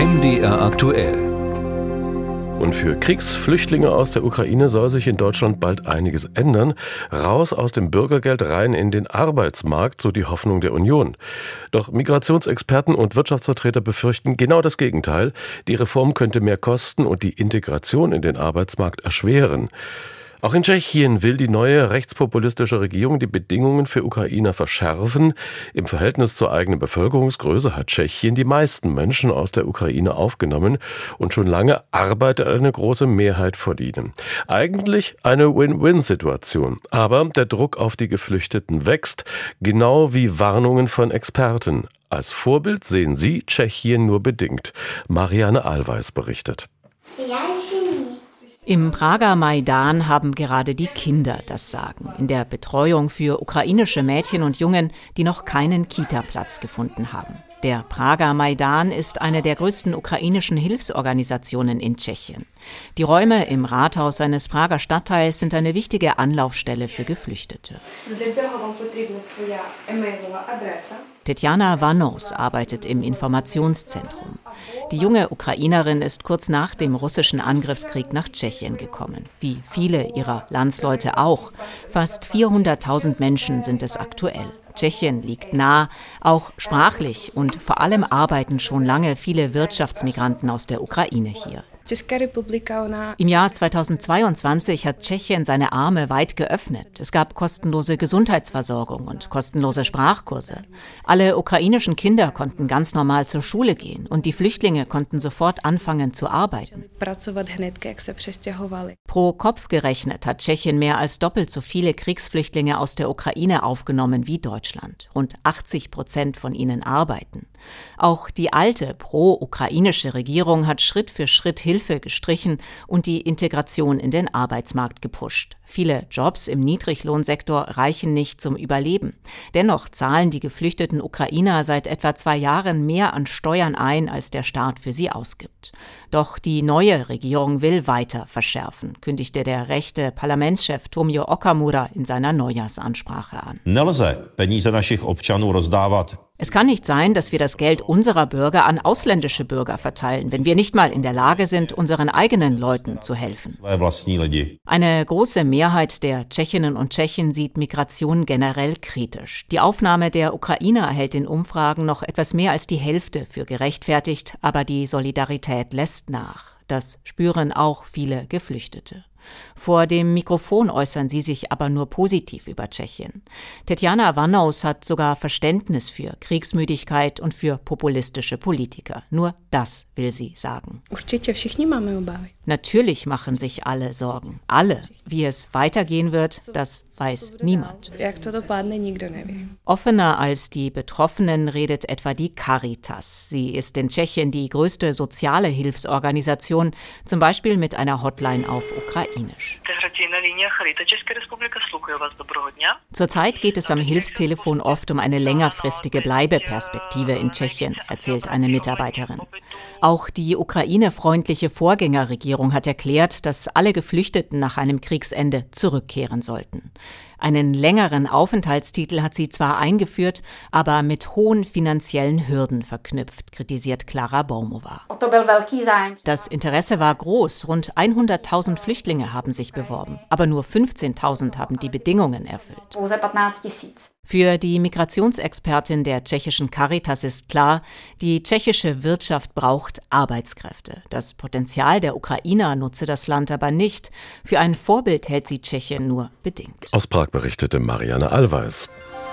MDR aktuell. Und für Kriegsflüchtlinge aus der Ukraine soll sich in Deutschland bald einiges ändern. Raus aus dem Bürgergeld, rein in den Arbeitsmarkt, so die Hoffnung der Union. Doch Migrationsexperten und Wirtschaftsvertreter befürchten genau das Gegenteil. Die Reform könnte mehr kosten und die Integration in den Arbeitsmarkt erschweren. Auch in Tschechien will die neue rechtspopulistische Regierung die Bedingungen für Ukrainer verschärfen. Im Verhältnis zur eigenen Bevölkerungsgröße hat Tschechien die meisten Menschen aus der Ukraine aufgenommen und schon lange arbeitet eine große Mehrheit von ihnen. Eigentlich eine Win-Win-Situation. Aber der Druck auf die Geflüchteten wächst, genau wie Warnungen von Experten. Als Vorbild sehen sie Tschechien nur bedingt. Marianne Allweis berichtet. Im Prager Maidan haben gerade die Kinder das Sagen in der Betreuung für ukrainische Mädchen und Jungen, die noch keinen Kita-Platz gefunden haben. Der Prager Maidan ist eine der größten ukrainischen Hilfsorganisationen in Tschechien. Die Räume im Rathaus seines Prager Stadtteils sind eine wichtige Anlaufstelle für Geflüchtete. Tetjana Vanos arbeitet im Informationszentrum. Die junge Ukrainerin ist kurz nach dem russischen Angriffskrieg nach Tschechien gekommen. Wie viele ihrer Landsleute auch. Fast 400.000 Menschen sind es aktuell. Tschechien liegt nah, auch sprachlich, und vor allem arbeiten schon lange viele Wirtschaftsmigranten aus der Ukraine hier. Im Jahr 2022 hat Tschechien seine Arme weit geöffnet. Es gab kostenlose Gesundheitsversorgung und kostenlose Sprachkurse. Alle ukrainischen Kinder konnten ganz normal zur Schule gehen und die Flüchtlinge konnten sofort anfangen zu arbeiten. Pro Kopf gerechnet hat Tschechien mehr als doppelt so viele Kriegsflüchtlinge aus der Ukraine aufgenommen wie Deutschland. Rund 80% von ihnen arbeiten. Auch die alte pro-ukrainische Regierung hat Schritt für Schritt Hilfe gestrichen und die Integration in den Arbeitsmarkt gepusht. Viele Jobs im Niedriglohnsektor reichen nicht zum Überleben. Dennoch zahlen die geflüchteten Ukrainer seit etwa 2 Jahren mehr an Steuern ein, als der Staat für sie ausgibt. Doch die neue Regierung will weiter verschärfen, kündigte der rechte Parlamentschef Tomio Okamura in seiner Neujahrsansprache an. Es kann nicht sein, dass wir das Geld unserer Bürger an ausländische Bürger verteilen, wenn wir nicht mal in der Lage sind, unseren eigenen Leuten zu helfen. Eine große Mehrheit der Tschechinnen und Tschechen sieht Migration generell kritisch. Die Aufnahme der Ukrainer erhält in Umfragen noch etwas mehr als die Hälfte für gerechtfertigt, aber die Solidarität lässt nach. Das spüren auch viele Geflüchtete. Vor dem Mikrofon äußern sie sich aber nur positiv über Tschechien. Tetjana Vanos hat sogar Verständnis für Kriegsmüdigkeit und für populistische Politiker. Nur das will sie sagen. Natürlich machen sich alle Sorgen. Alle. Wie es weitergehen wird, das weiß niemand. Offener als die Betroffenen redet etwa die Caritas. Sie ist in Tschechien die größte soziale Hilfsorganisation, zum Beispiel mit einer Hotline auf Ukrainisch. Zurzeit geht es am Hilfstelefon oft um eine längerfristige Bleibeperspektive in Tschechien, erzählt eine Mitarbeiterin. Auch die ukraine-freundliche Vorgängerregierung hat erklärt, dass alle Geflüchteten nach einem Kriegsende zurückkehren sollten. Einen längeren Aufenthaltstitel hat sie zwar eingeführt, aber mit hohen finanziellen Hürden verknüpft, kritisiert Klara Boumova. Das Interesse war groß, rund 100.000 Flüchtlinge haben sich beworben, aber nur 15.000 haben die Bedingungen erfüllt. Für die Migrationsexpertin der tschechischen Caritas ist klar, die tschechische Wirtschaft braucht Arbeitskräfte. Das Potenzial der Ukrainer nutze das Land aber nicht. Für ein Vorbild hält sie Tschechien nur bedingt. Aus Prag berichtete Marianne Allweis.